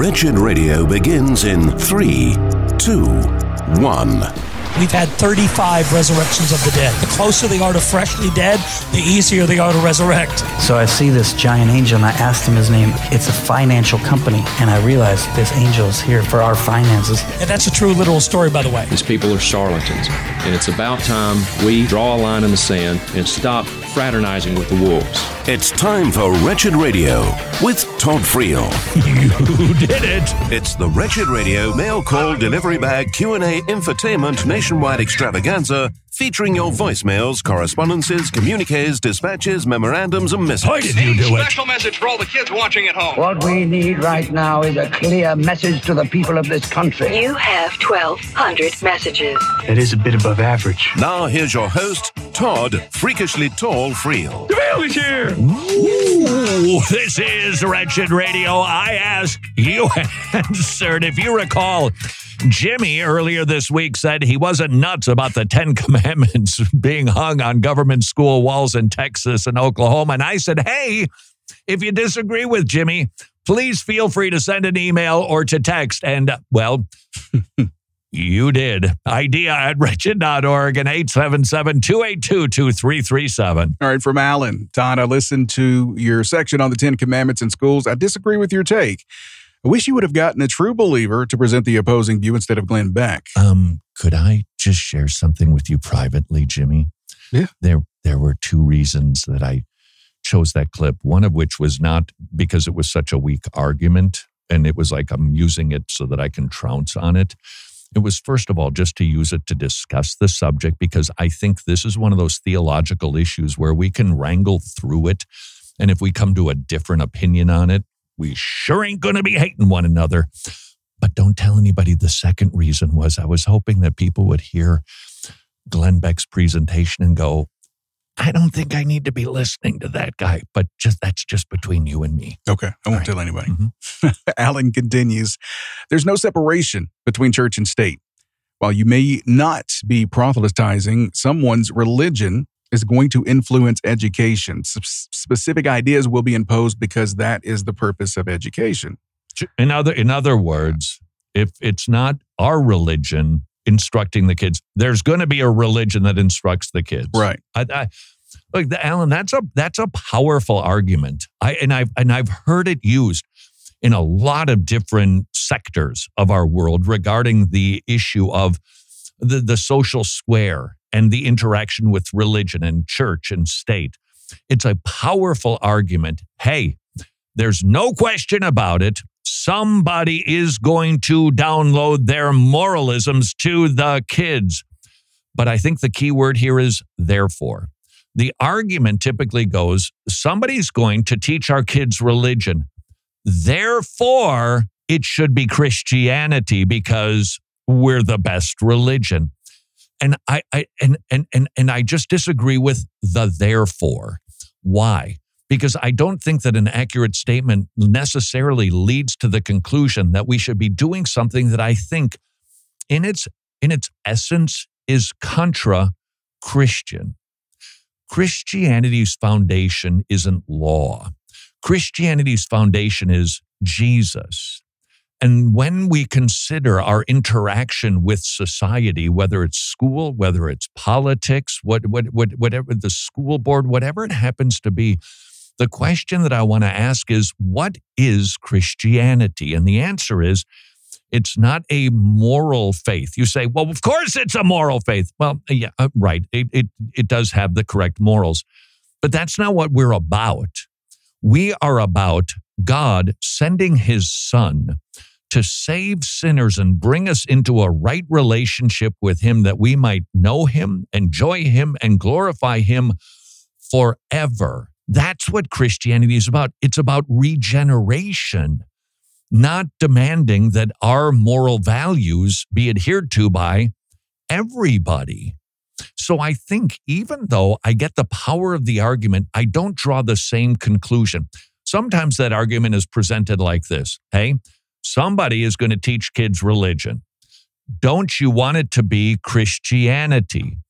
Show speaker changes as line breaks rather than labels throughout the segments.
Wretched Radio begins in 3, 2, 1.
We've had 35 resurrections of the dead. The closer they are to freshly dead, the easier they are to resurrect.
So I see this giant angel and I asked him his name. It's a financial company. And I realized this angel is here for our finances.
And that's a true literal story, by the way.
These people are charlatans. And it's about time we draw a line in the sand and stop fraternizing with the wolves.
It's time for Wretched Radio with Todd Friel.
You did it.
It's the Wretched Radio mail call delivery bag Q&A infotainment nationwide extravaganza featuring your voicemails, correspondences, communiques, dispatches, memorandums, and missives.
Why did you do it?
Special message for all the kids watching at home.
What we need right now is a clear message to the people of this country.
You have 1,200 messages.
It is a bit above average.
Now here's your host, Todd Freakishly Tall Friel.
The mail is here. Ooh, this is Wretched Radio. I ask, you answered. If you recall, Jimmy earlier this week said he wasn't nuts about the 10 Commandments being hung on government school walls in Texas and Oklahoma. And I said, hey, if you disagree with Jimmy, please feel free to send an email or to text. And, well, you did. Idea at wretched.org and 877-282-2337.
All right, from Alan. Todd, I listened to your section on the 10 Commandments in schools. I disagree with your take. I wish you would have gotten a true believer to present the opposing view instead of Glenn Beck.
Could I just share something with you privately, Jimmy?
Yeah.
There were two reasons that I chose that clip, one of which was not because it was such a weak argument, and it was like I'm using it so that I can trounce on it. It was, first of all, just to use it to discuss the subject, because I think this is one of those theological issues where we can wrangle through it, and if we come to a different opinion on it, we sure ain't going to be hating one another. But don't tell anybody. The second reason was I was hoping that people would hear Glenn Beck's presentation and go, I don't think I need to be listening to that guy. But that's just between you and me.
Okay, I won't tell anybody. Mm-hmm. Alan continues, there's no separation between church and state. While you may not be proselytizing, someone's religion is going to influence education. Specific ideas will be imposed because that is the purpose of education.
In other words, if it's not our religion instructing the kids, there's going to be a religion that instructs the kids.
Right.
Look, Alan, that's a powerful argument. I've heard it used in a lot of different sectors of our world regarding the issue of the social square and the interaction with religion and church and state. It's a powerful argument. Hey, there's no question about it. Somebody is going to download their moralisms to the kids. But I think the key word here is therefore. The argument typically goes, somebody's going to teach our kids religion. Therefore, it should be Christianity because we're the best religion. And I just disagree with the therefore. Why? Because I don't think that an accurate statement necessarily leads to the conclusion that we should be doing something that I think in its essence is contra-Christian. Christianity's foundation isn't law. Christianity's foundation is Jesus. And when we consider our interaction with society, whether it's school, whether it's politics, whatever the school board, whatever it happens to be, the question that I want to ask is, what is Christianity? And the answer is, it's not a moral faith. You say, well, of course it's a moral faith. Well, yeah, right. It does have the correct morals, but that's not what we're about. We are about God sending his son to save sinners and bring us into a right relationship with him that we might know him, enjoy him, and glorify him forever. That's what Christianity is about. It's about regeneration, not demanding that our moral values be adhered to by everybody. So I think even though I get the power of the argument, I don't draw the same conclusion. Sometimes that argument is presented like this. Hey, somebody is going to teach kids religion. Don't you want it to be Christianity?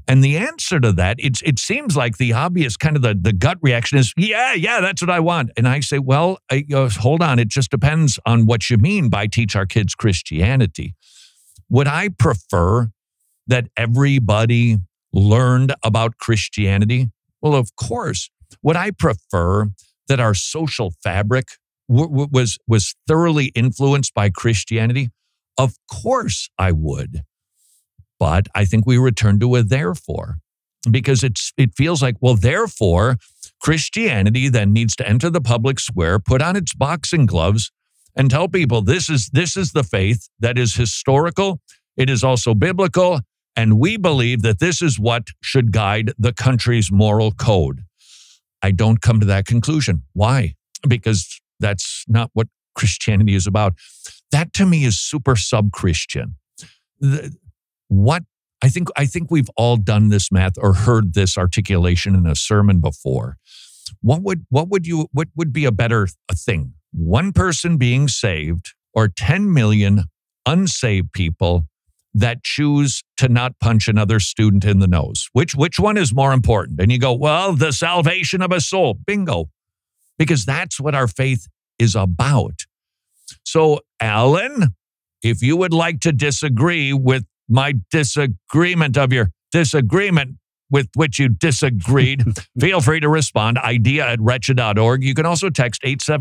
And the answer to that, it seems like the obvious kind of the gut reaction is, yeah, that's what I want. And I say, well, hold on. It just depends on what you mean by teach our kids Christianity. Would I prefer that everybody learned about Christianity? Well, of course. Would I prefer that our social fabric was thoroughly influenced by Christianity? Of course I would. But I think we return to a therefore, because it feels like, well, therefore, Christianity then needs to enter the public square, put on its boxing gloves, and tell people this is the faith that is historical. It is also biblical, and we believe that this is what should guide the country's moral code. I don't come to that conclusion. Why? Because that's not what Christianity is about. That to me is super sub-Christian. What I think we've all done this math or heard this articulation in a sermon before. What would be a better thing? One person being saved or 10 million unsaved people that choose to not punch another student in the nose? Which one is more important? And you go, well, the salvation of a soul. Bingo. Because that's what our faith is about. So, Alan, if you would like to disagree with my disagreement of your disagreement with which you disagreed, feel free to respond. idea@wretched.org. You can also text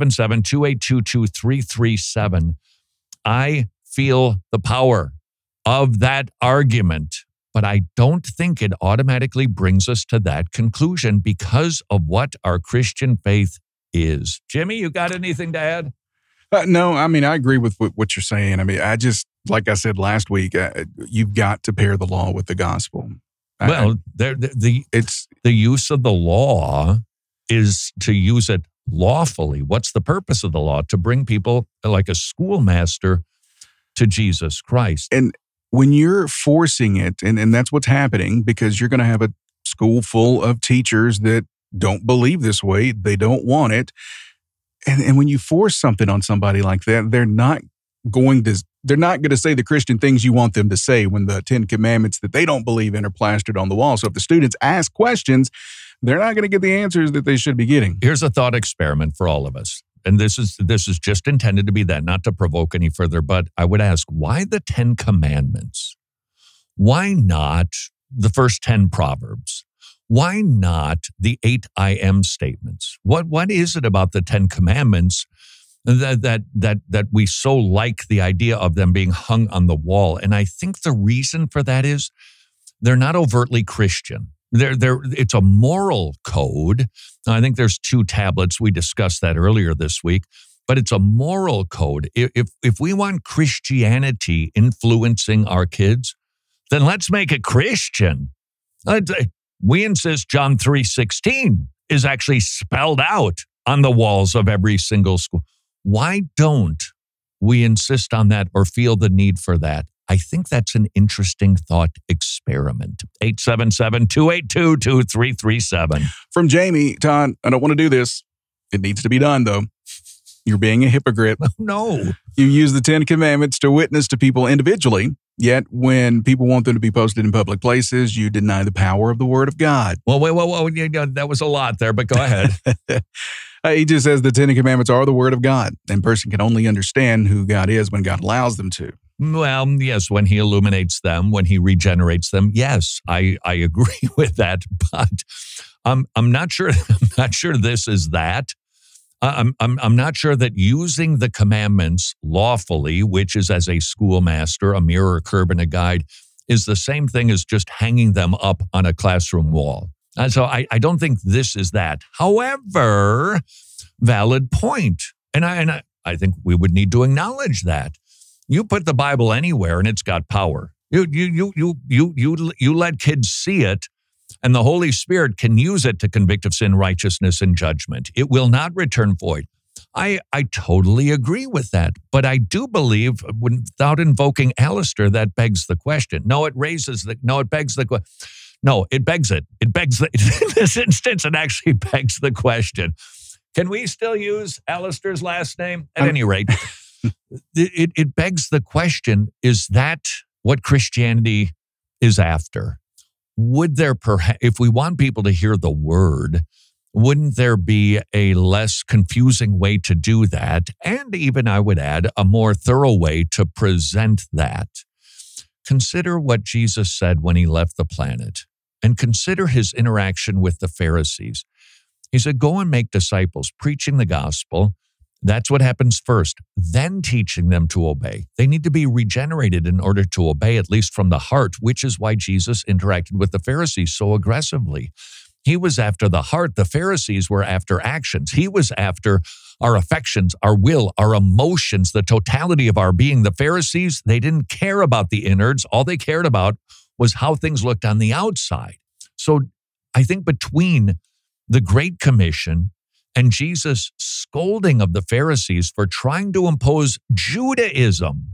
877-282-2337. I feel the power of that argument, but I don't think it automatically brings us to that conclusion because of what our Christian faith is. Jimmy, you got anything to add?
No, I mean, I agree with what you're saying. I mean, like I said last week, you've got to pair the law with the gospel.
Well, the use of the law is to use it lawfully. What's the purpose of the law? To bring people like a schoolmaster to Jesus Christ.
And when you're forcing it, and that's what's happening, because you're going to have a school full of teachers that don't believe this way, they don't want it. And when you force something on somebody like that, they're not going to say the Christian things you want them to say when the 10 Commandments that they don't believe in are plastered on the wall. So if the students ask questions, they're not going to get the answers that they should be getting.
Here's a thought experiment for all of us. And this is just intended to be that, not to provoke any further, but I would ask, why the 10 Commandments? Why not the first 10 Proverbs? Why not the 8 I am statements? What is it about the 10 Commandments that we so like the idea of them being hung on the wall? And I think the reason for that is they're not overtly Christian. It's a moral code. I think there's 2 tablets. We discussed that earlier this week, but it's a moral code. If we want Christianity influencing our kids, then let's make it Christian. We insist John 3:16 is actually spelled out on the walls of every single school. Why don't we insist on that or feel the need for that? I think that's an interesting thought experiment. 877-282-2337.
From Jamie, Todd, I don't want to do this. It needs to be done, though. You're being a hypocrite.
No.
You use the 10 Commandments to witness to people individually, yet when people want them to be posted in public places, you deny the power of the Word of God.
Well, wait. That was a lot there, but go ahead.
He just says the 10 Commandments are the Word of God, and a person can only understand who God is when God allows them to.
Well, yes, when he illuminates them, when he regenerates them, yes, I agree with that. But I'm not sure. I'm not sure this is that. I'm not sure that using the commandments lawfully, which is as a schoolmaster, a mirror, a curb, and a guide, is the same thing as just hanging them up on a classroom wall. And so I don't think this is that. However, valid point, and I think we would need to acknowledge that. You put the Bible anywhere and it's got power. You let kids see it, and the Holy Spirit can use it to convict of sin, righteousness, and judgment. It will not return void. I totally agree with that. But I do believe, without invoking Alistair, that begs the question. It begs the question. No, it begs it. In this instance, it actually begs the question. Can we still use Alistair's last name? At any rate, it begs the question, is that what Christianity is after? would there perhaps, if we want people to hear the word, wouldn't there be a less confusing way to do that? And even, I would add, a more thorough way to present that. Consider what Jesus said when he left the planet, and consider his interaction with the Pharisees. He said, go and make disciples, preaching the gospel. That's what happens first, then teaching them to obey. They need to be regenerated in order to obey, at least from the heart, which is why Jesus interacted with the Pharisees so aggressively. He was after the heart. The Pharisees were after actions. He was after our affections, our will, our emotions, the totality of our being. The Pharisees, they didn't care about the innards. All they cared about was how things looked on the outside. So I think between the Great Commission and Jesus' scolding of the Pharisees for trying to impose Judaism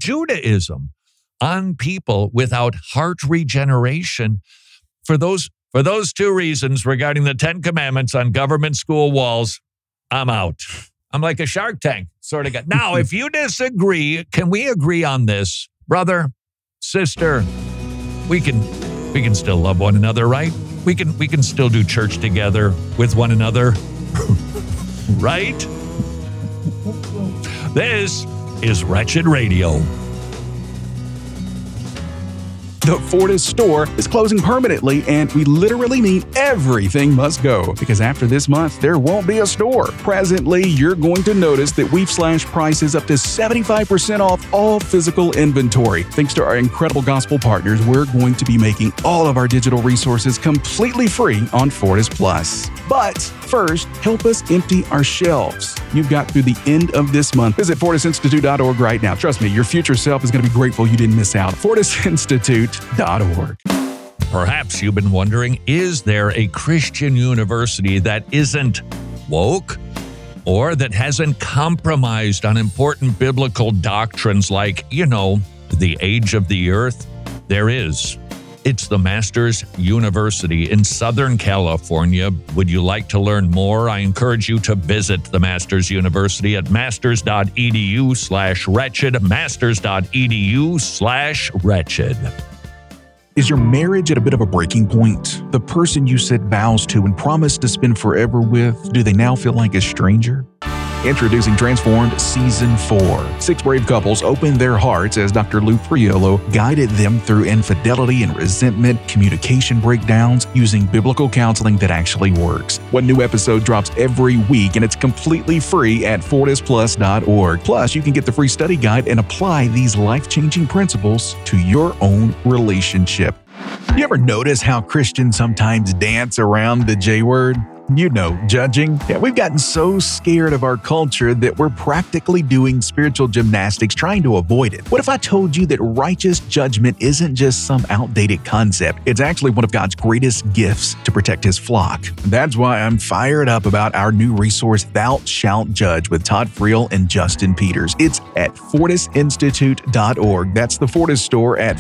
on people without heart regeneration, for those two reasons regarding the 10 Commandments on government school walls, I'm out. I'm like a Shark Tank sort of guy. Now, if you disagree, can we agree on this? Brother, sister, we can still love one another, right? We can still do church together with one another, right? This is Wretched Radio.
The Fortis store is closing permanently, and we literally mean everything must go, because after this month, there won't be a store. Presently, you're going to notice that we've slashed prices up to 75% off all physical inventory. Thanks to our incredible gospel partners, we're going to be making all of our digital resources completely free on Fortis Plus. But first, help us empty our shelves. You've got through the end of this month. Visit FortisInstitute.org right now. Trust me, your future self is going to be grateful you didn't miss out. FortisInstitute.org.
Perhaps you've been wondering, is there a Christian university that isn't woke or that hasn't compromised on important biblical doctrines like, the age of the earth? There is. It's the Masters University in Southern California. Would you like to learn more? I encourage you to visit the Masters University at masters.edu/wretched, masters.edu/wretched.
Is your marriage at a bit of a breaking point? The person you said vows to and promised to spend forever with, do they now feel like a stranger? Introducing Transformed Season 4. 6 brave couples opened their hearts as Dr. Lou Priolo guided them through infidelity and resentment, communication breakdowns, using biblical counseling that actually works. One new episode drops every week, and it's completely free at FortisPlus.org. Plus, you can get the free study guide and apply these life-changing principles to your own relationship. You ever notice how Christians sometimes dance around the J word? Judging. Yeah, we've gotten so scared of our culture that we're practically doing spiritual gymnastics trying to avoid it. What if I told you that righteous judgment isn't just some outdated concept? It's actually one of God's greatest gifts to protect his flock. That's why I'm fired up about our new resource, Thou Shalt Judge, with Todd Friel and Justin Peters. It's at FortisInstitute.org. That's the Fortis store at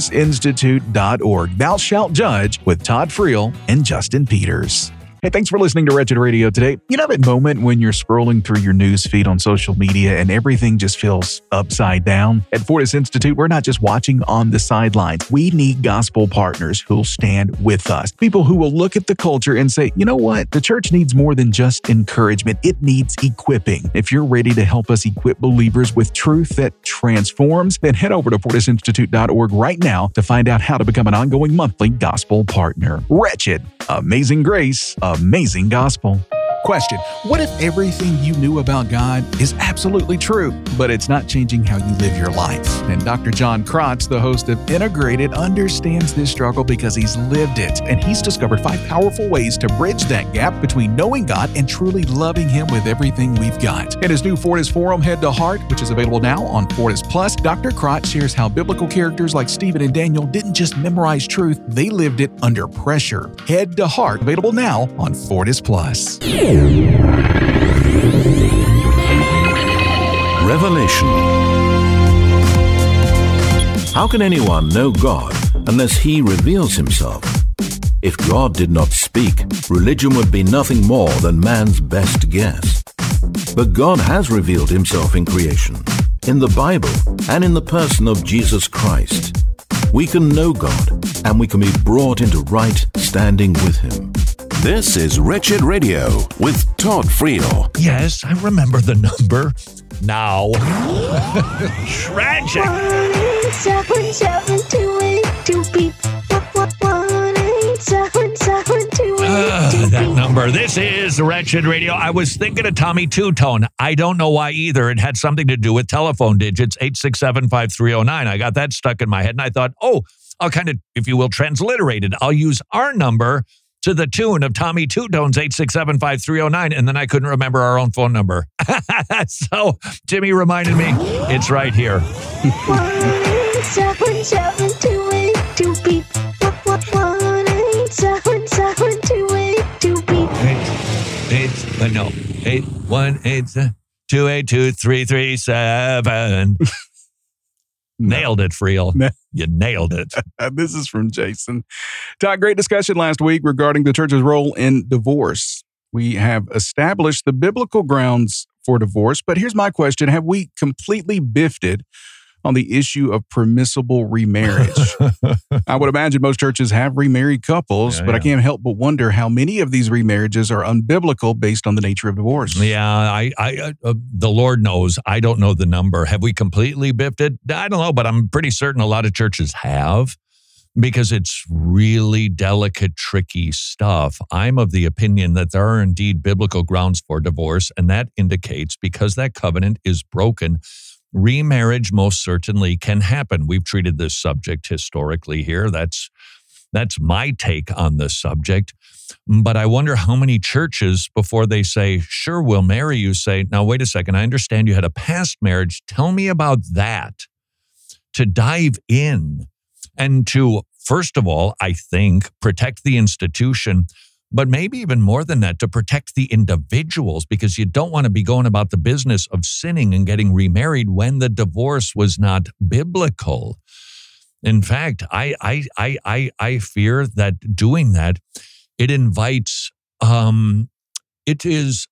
FortisInstitute.org. Thou Shalt Judge with Todd Friel and Justin Peters. Hey, thanks for listening to Wretched Radio today. You know that moment when you're scrolling through your news feed on social media and everything just feels upside down? At Fortis Institute, we're not just watching on the sidelines. We need gospel partners who'll stand with us. People who will look at the culture and say, you know what? The church needs more than just encouragement. It needs equipping. If you're ready to help us equip believers with truth that transforms, then head over to FortisInstitute.org right now to find out how to become an ongoing monthly gospel partner. Wretched. Amazing grace. Amazing gospel. Question: what if everything you knew about God is absolutely true, but it's not changing how you live your life? And Dr. John Krotz, the host of Integrated, understands this struggle because he's lived it, and he's discovered 5 powerful ways to bridge that gap between knowing God and truly loving Him with everything we've got. In his new Fortis Forum, Head to Heart, which is available now on Fortis Plus, Dr. Krotz shares how biblical characters like Stephen and Daniel didn't just memorize truth, they lived it under pressure. Head to Heart, available now on Fortis Plus.
Revelation. How can anyone know God unless He reveals Himself? If God did not speak, religion would be nothing more than man's best guess. But God has revealed Himself in creation, in the Bible, and in the person of Jesus Christ. We can know God and we can be brought into right standing with Him.
This is Wretched Radio with Todd Friel.
Yes, I remember the number now. Tragic.
1-877-282-BEEP. 1-877-282-BEEP.
That number. This is Wretched Radio. I was thinking of Tommy Two-Tone. I don't know why either. It had something to do with telephone digits, 867-5309. I got that stuck in my head, and I thought, I'll kind of, if you will, transliterate it. I'll use our number to the tune of Tommy Two-Tone's 867-5309, and then I couldn't remember our own phone number. So Jimmy reminded me, it's right here.
1-877-282-BEEP. 1-877-282-BEEP.
818-282-337. Nailed it, Friel. You nailed it.
This is from Jason. Todd, great discussion last week regarding the church's role in divorce. We have established the biblical grounds for divorce, but here's my question. Have we completely biffed it on the issue of permissible remarriage? I would imagine most churches have remarried couples, but I can't help but wonder how many of these remarriages are unbiblical based on the nature of divorce.
Yeah, the Lord knows. I don't know the number. Have we completely biffed it? I don't know, but I'm pretty certain a lot of churches have, because it's really delicate, tricky stuff. I'm of the opinion that there are indeed biblical grounds for divorce, and that indicates because that covenant is broken, remarriage most certainly can happen. We've treated this subject historically here. That's my take on this subject. But I wonder how many churches, before they say, sure, we'll marry you, say, now, wait a second, I understand you had a past marriage. Tell me about that. To dive in and to, first of all, I think, protect the institution, but maybe even more than that, to protect the individuals, because you don't want to be going about the business of sinning and getting remarried when the divorce was not biblical. In fact, I fear that doing that, it invites, it is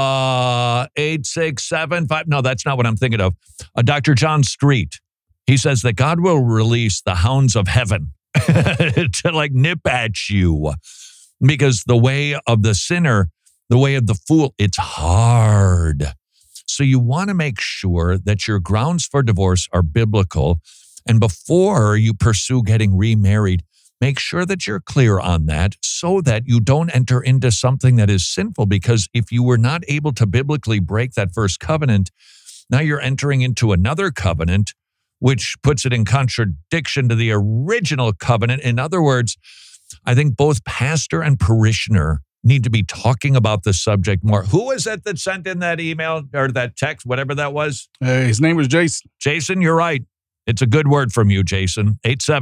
8675. No, that's not what I'm thinking of. Dr. John Street. He says that God will release the hounds of heaven to nip at you. Because the way of the sinner, the way of the fool, it's hard. So you want to make sure that your grounds for divorce are biblical. And before you pursue getting remarried, make sure that you're clear on that so that you don't enter into something that is sinful. Because if you were not able to biblically break that first covenant, now you're entering into another covenant, which puts it in contradiction to the original covenant. In other words, I think both pastor and parishioner need to be talking about the subject more. Who was it that sent in that email or that text, whatever that was?
His name was Jason.
Jason, you're right. It's a good word from you, Jason.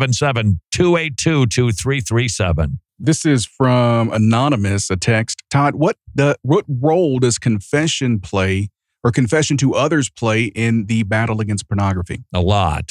877-282-2337.
This is from Anonymous, a text. Todd, what role does confession play, or confession to others play, in the battle against pornography?
A lot.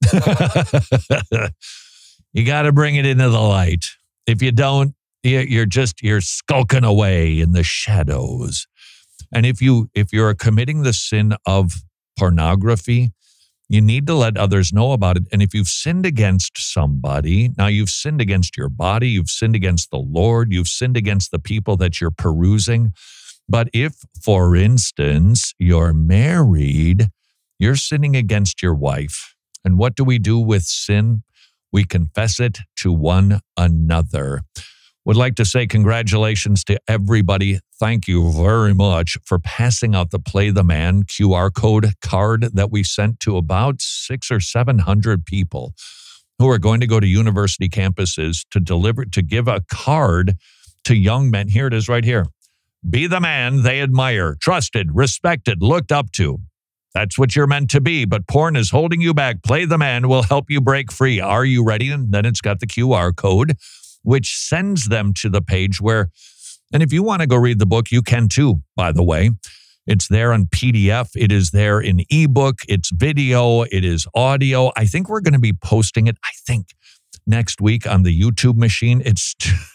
You got to bring it into the light. If you don't, you're skulking away in the shadows. And if you're committing the sin of pornography, you need to let others know about it. And if you've sinned against somebody, now you've sinned against your body, you've sinned against the Lord, you've sinned against the people that you're perusing. But if, for instance, you're married, you're sinning against your wife. And what do we do with sin? We confess it to one another. Would like to say congratulations to everybody. Thank you very much for passing out the Play the Man QR card that we sent to about 600 or 700 people who are going to go to university campuses to give a card to young men. Here it is right here. Be the man they admire, trusted, respected, looked up to. That's what you're meant to be, but porn is holding you back. Play the Man will help you break free. Are you ready? And then it's got the QR code, which sends them to the page where, and if you want to go read the book, you can too, by the way. It's there on PDF. It is there in ebook. It's video. It is audio. I think we're going to be posting it, next week on the YouTube machine. It's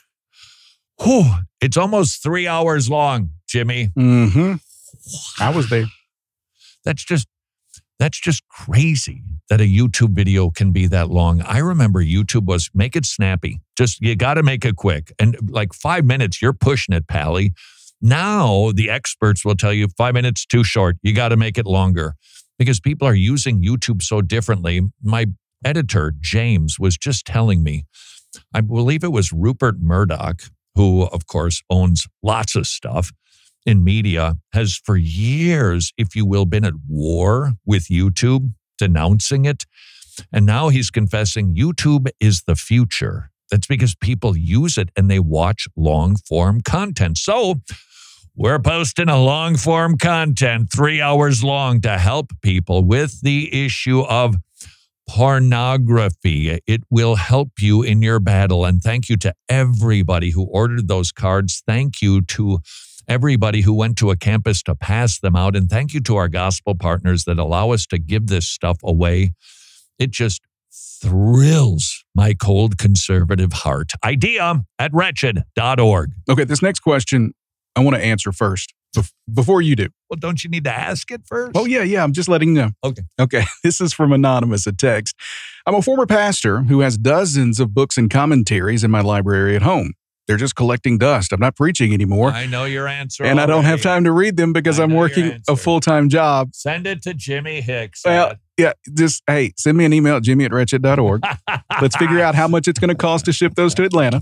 almost 3 hours long, Jimmy.
Mm-hmm. I was there.
That's just, That's just crazy that a YouTube video can be that long. I remember YouTube was make it snappy. Just, you got to make it quick. And like 5 minutes, you're pushing it, Pally. Now the experts will tell you 5 minutes too short. You got to make it longer because people are using YouTube so differently. My editor, James, was just telling me, I believe it was Rupert Murdoch, who of course owns lots of stuff in media, has for years, if you will, been at war with YouTube, denouncing it. And now he's confessing YouTube is the future. That's because people use it and they watch long-form content. So we're posting a long-form content, 3 hours long, to help people with the issue of pornography. It will help you in your battle. And thank you to everybody who ordered those cards. Thank you to everybody who went to a campus to pass them out. And thank you to our gospel partners that allow us to give this stuff away. It just thrills my cold conservative heart. idea@wretched.org.
Okay, this next question I want to answer first before you do.
Well, don't you need to ask it first?
Oh, yeah. I'm just letting you know. Okay. This is from Anonymous, a text. I'm a former pastor who has dozens of books and commentaries in my library at home. They're just collecting dust. I'm not preaching anymore.
I know your answer.
And I don't have time to read them because I'm working a full-time job.
Send it to Jimmy Hicks.
Well, yeah, just, hey, send me an email at jimmy@wretched.org. Let's figure out how much it's going to cost to ship those to Atlanta.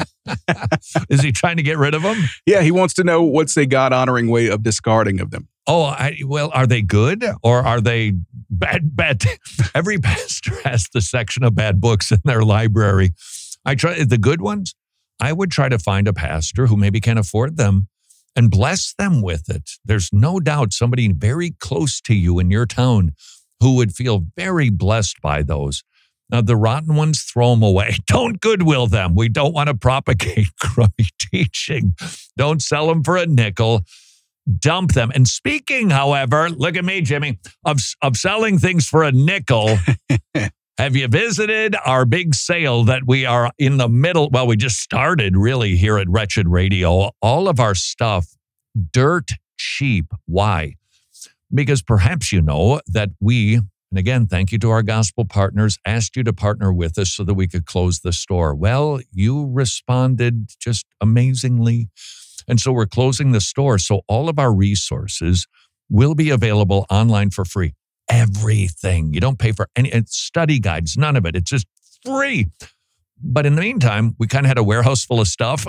Is he trying to get rid of them?
Yeah, he wants to know what's a God-honoring way of discarding of them.
Oh, well, are they good or are they bad? Every pastor has the section of bad books in their library. I try the good ones. I would try to find a pastor who maybe can afford them and bless them with it. There's no doubt somebody very close to you in your town who would feel very blessed by those. Now, the rotten ones, throw them away. Don't Goodwill them. We don't want to propagate crummy teaching. Don't sell them for a nickel. Dump them. And speaking, however, look at me, Jimmy, of selling things for a nickel. Have you visited our big sale that we are in the middle? Well, we just started really here at Wretched Radio. All of our stuff, dirt cheap. Why? Because perhaps you know that we, and again, thank you to our gospel partners, asked you to partner with us so that we could close the store. Well, you responded just amazingly. And so we're closing the store. So all of our resources will be available online for free. Everything. You don't pay for any study guides, none of it. It's just free. But in the meantime, we kind of had a warehouse full of stuff.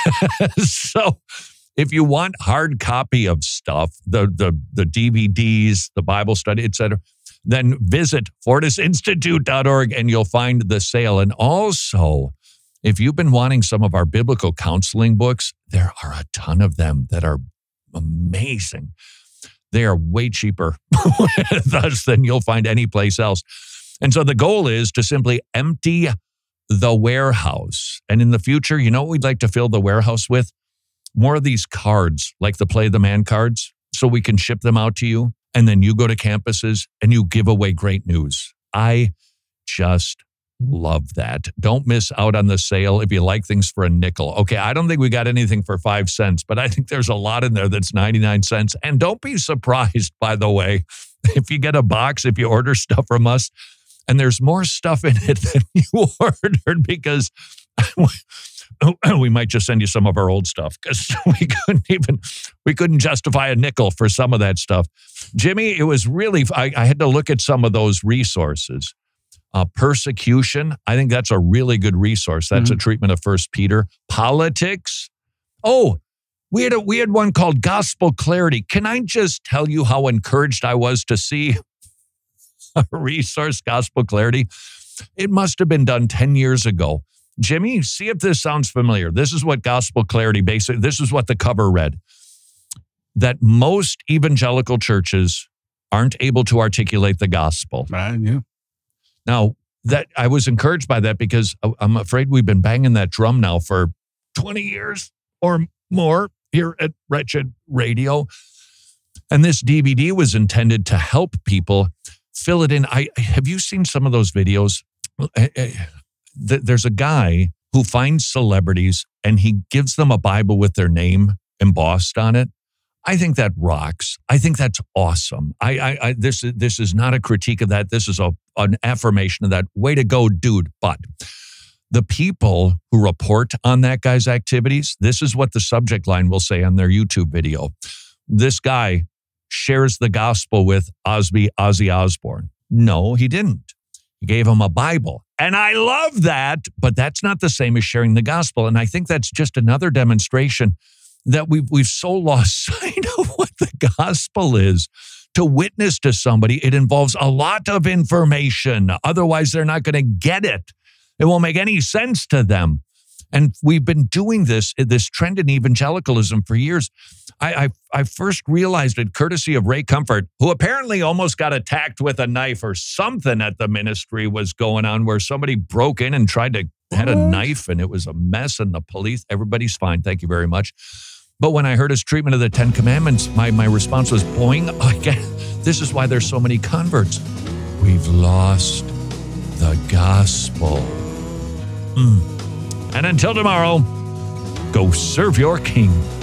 So if you want hard copy of stuff, the DVDs, the Bible study, etc., then visit fortisinstitute.org and you'll find the sale. And also, if you've been wanting some of our biblical counseling books, there are a ton of them that are amazing. They are way cheaper with us than you'll find anyplace else. And so the goal is to simply empty the warehouse. And in the future, you know what we'd like to fill the warehouse with? More of these cards, like the Play the Man cards, so we can ship them out to you. And then you go to campuses and you give away great news. I just love that. Don't miss out on the sale if you like things for a nickel. Okay, I don't think we got anything for 5 cents, but I think there's a lot in there that's 99 cents. And don't be surprised, by the way, if you get a box, if you order stuff from us, and there's more stuff in it than you ordered because we might just send you some of our old stuff because we couldn't justify a nickel for some of that stuff. Jimmy, it was really, I had to look at some of those resources. Persecution, I think that's a really good resource. That's a treatment of 1 Peter. Politics. Oh, we had one called Gospel Clarity. Can I just tell you how encouraged I was to see a resource, Gospel Clarity? It must have been done 10 years ago. Jimmy, see if this sounds familiar. This is what Gospel Clarity, basically, this is what the cover read. That most evangelical churches aren't able to articulate the gospel.
Yeah.
Now, that I was encouraged by that because I'm afraid we've been banging that drum now for 20 years or more here at Wretched Radio. And this DVD was intended to help people fill it in. Have you seen some of those videos? There's a guy who finds celebrities and he gives them a Bible with their name embossed on it. I think that rocks. I think that's awesome. This is not a critique of that. This is an affirmation of that. Way to go, dude. But the people who report on that guy's activities, this is what the subject line will say on their YouTube video. This guy shares the gospel with Ozzy Osbourne. No, he didn't. He gave him a Bible. And I love that, but that's not the same as sharing the gospel. And I think that's just another demonstration that we've so lost sight of what the gospel is. To witness to somebody, it involves a lot of information. Otherwise, they're not going to get it. It won't make any sense to them. And we've been doing this trend in evangelicalism for years. I first realized it courtesy of Ray Comfort, who apparently almost got attacked with a knife or something at the ministry was going on where somebody broke in and had a knife and it was a mess and the police, everybody's fine. Thank you very much. But when I heard his treatment of the 10 Commandments, my response was, boing, this is why there's so many converts. We've lost the gospel. And until tomorrow, go serve your king.